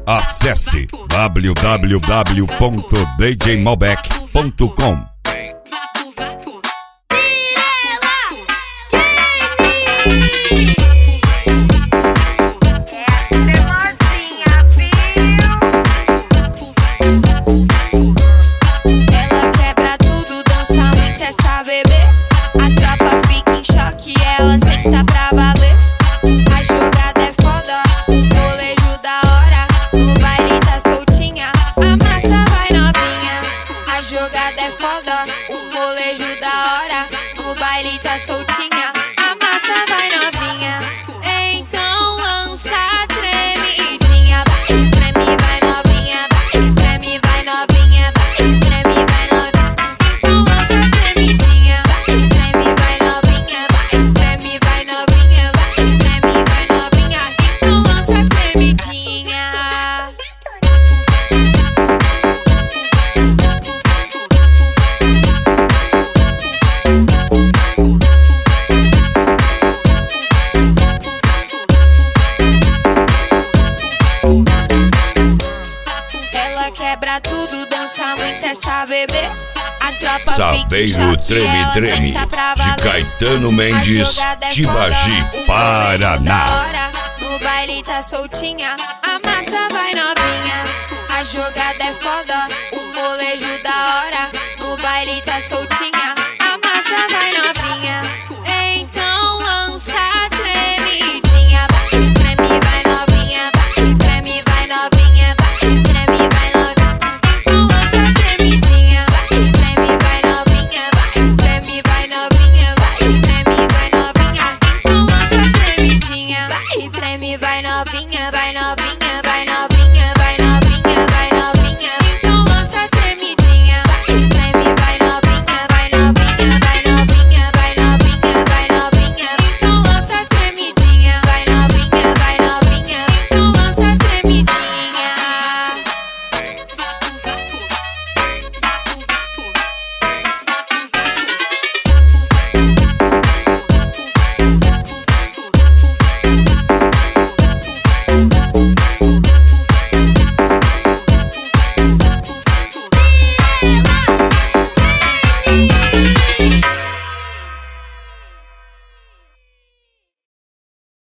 Acesse www.djmalbec.com. Senta pra valer, a jogada é foda, o molejo da hora, no baile tá soltinha, a massa vai novinha. A jogada é foda, o molejo da hora, no baile tá soltinha, a massa vai novinha. Então lança a tremidinha, vai, treme, vai novinha, vai, treme, vai novinha, vai, treme, vai novinha. Então lança a tremidinha, vai, treme, vai novinha, vai, treme, vai novinha, vai, treme, vai novinha. Então lança a tremidinha. Ela quebra tudo, dança muito, essa bebê. A tropa Saveiro Treme Treme, de Caetano Mendes, Tibagi, Paraná. No baile tá soltinha, a massa vai novinha. A jogada é foda, o molejo da hora. No baile tá soltinha, a massa vai novinha.